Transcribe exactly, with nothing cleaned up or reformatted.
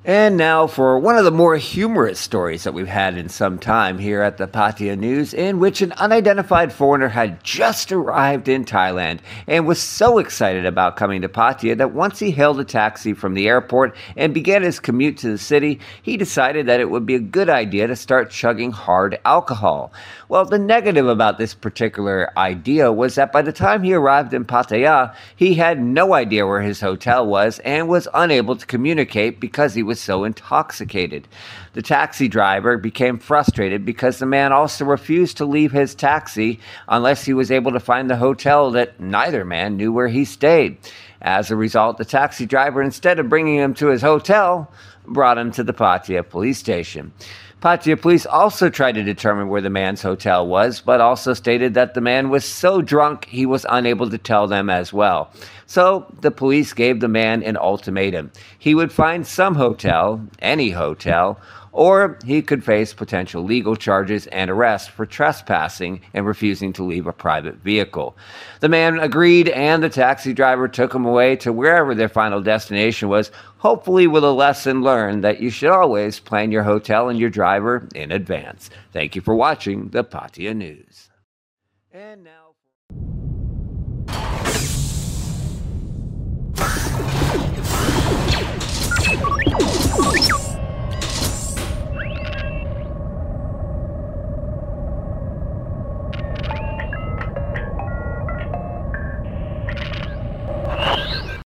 And now for one of the more humorous stories that we've had in some time here at the Pattaya News, in which an unidentified foreigner had just arrived in Thailand and was so excited about coming to Pattaya that once he hailed a taxi from the airport and began his commute to the city, he decided that it would be a good idea to start chugging hard alcohol. Well, the negative about this particular idea was that by the time he arrived in Pattaya, he had no idea where his hotel was and was unable to communicate because he was so intoxicated. The taxi driver became frustrated because the man also refused to leave his taxi unless he was able to find the hotel that neither man knew where he stayed. As a result, the taxi driver, instead of bringing him to his hotel, brought him to the Pattaya police station. Pattaya police also tried to determine where the man's hotel was, but also stated that the man was so drunk he was unable to tell them as well. So the police gave the man an ultimatum. He would find some hotel, any hotel, or he could face potential legal charges and arrest for trespassing and refusing to leave a private vehicle. The man agreed, and the taxi driver took him away to wherever their final destination was, hopefully with a lesson learned that you should always plan your hotel and your driver in advance. Thank you for watching the Pattaya News. And now...